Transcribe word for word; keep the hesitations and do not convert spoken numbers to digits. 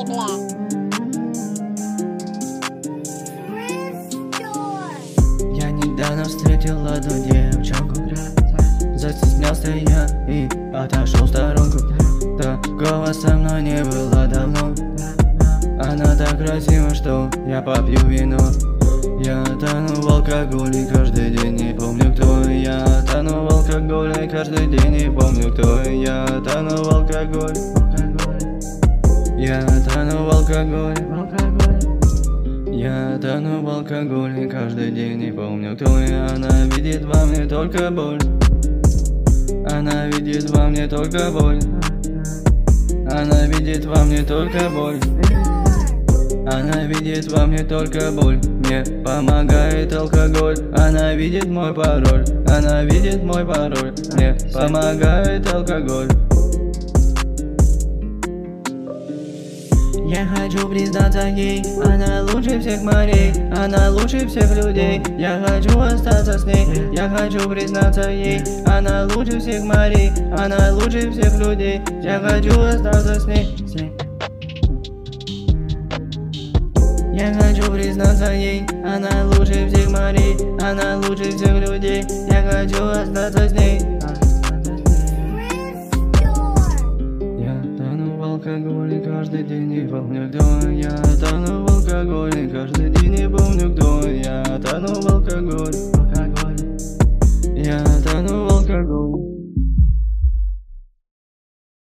бля. Я недавно встретил одну девчонку, застеснялся я и отошел в сторонку. Такого со мной не было давно. Она так красива, что я попью вино. Я тону в алкоголе каждый день, не помню кто я. Тону в алкоголе каждый день, не помню кто я. Тону в алкоголе, я тону в алкоголе. Я тону в алкоголе каждый день, не помню кто я. Она видит во мне только боль. Она видит во мне только боль. Она видит во мне только боль. Она видит во мне только боль. Мне помогает алкоголь. Она видит мой пароль. Она видит мой пароль. Мне помогает алкоголь. Я хочу признаться ей, она лучше всех морей, она лучше всех людей. Я хочу остаться с ней, я хочу признаться ей, она лучше всех морей, она лучше всех людей. Я хочу остаться с ней. Я хочу признаться ей, она лучше всех морей, она лучше всех людей. Я хочу остаться с ней. Я тону в алкоголе каждый день, не помню кто я. Тону в алкоголе каждый день, не помню кто я. Тону в алкоголе, я тону в алкоголе.